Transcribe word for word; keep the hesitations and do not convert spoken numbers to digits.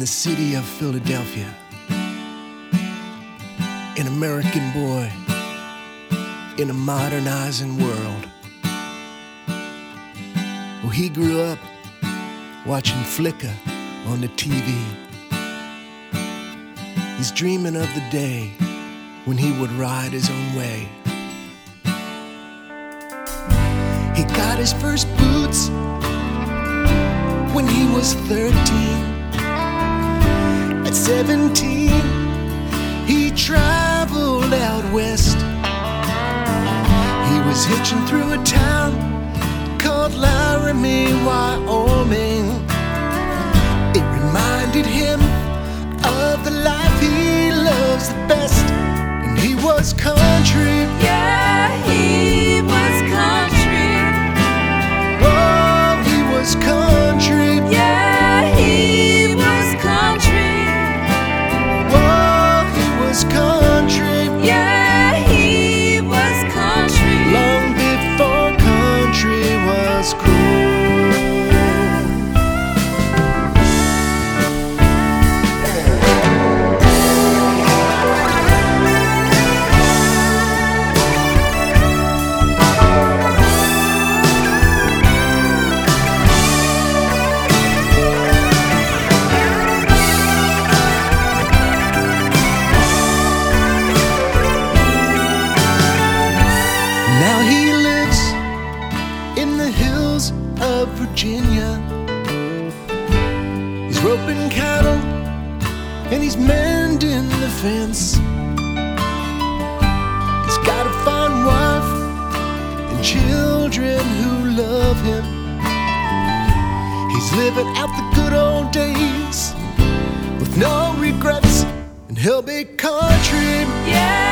the city of Philadelphia, an American boy in a modernizing world. Well, he grew up watching Flicker on the T V. He's dreaming of the day when he would ride his own way. He got his first boots when he was thirteen. At seventeen, he traveled out west. He was hitching through a town called Laramie, Wyoming. It reminded him of the life he loves the best. And he was country. Yeah, he was country. Oh, he was country. Yeah, he was country. Oh, he was country. Yeah, he was country. Long before country was cool. Now he lives in the hills of Virginia. He's roping cattle and he's mending the fence. He's got a fine wife and children who love him. He's living out the good old days with no regrets, and he'll be country. Yeah.